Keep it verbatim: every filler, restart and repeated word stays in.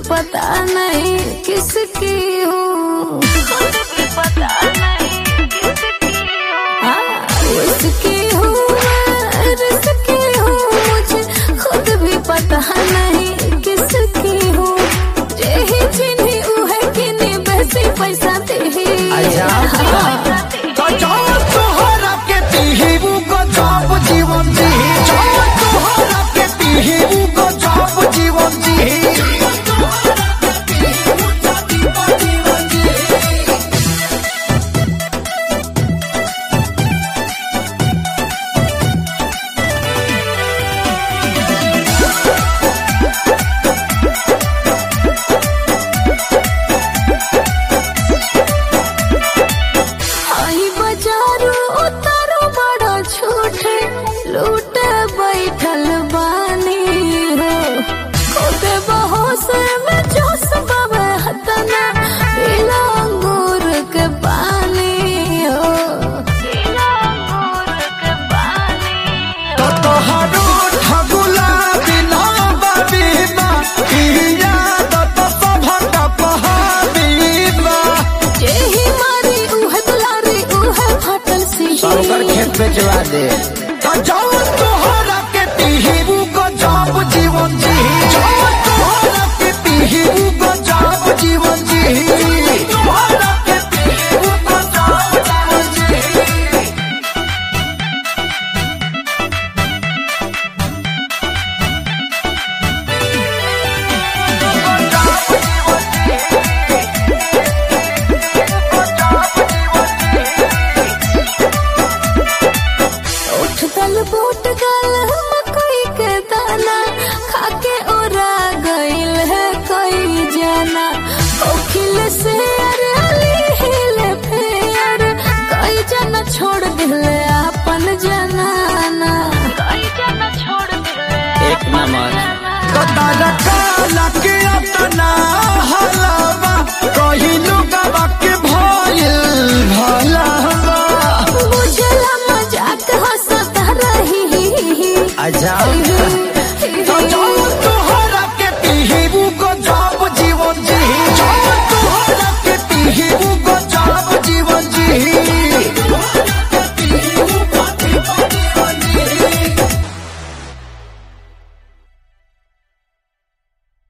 पता नहीं किसकी हूँ, खुद भी पता नहीं किसकी हूँ, इसकी हूँ रिसकी हूँ, मुझे खुद भी पता नहीं किसकी हूँ। जेही चिन्ही उहे किनी बेसी पैसा देही जीवन जी तोहरा के पीही को जाप जीवन जी लूटे बैठल बानी हो, खुद बहोश में जोश बाबे हतना पीला अंगूर के पानी हो, पीला अंगूर के पानी हो। तो तोहरो ठगुला बिना बाबीबा इया तो सभटा पहाबीबा जेही मारी उहे दुलारी उहे फटल सी सरकार खेत बेचवा दे जाओ तोहरा के पीहू को जाप जीवन जी तोहरा के पीहू को जाप जीवन जी तोहरा के पीहू को जाप जीवन जी। उठ तल बूट गल मकई के दाना खाके ओरा गइल है कोई जाना, ओखिल से अरे हिले फेर कई जना छोड़ दिले अपन जनाना, कई जना छोड़ दिले एक नंबर काला के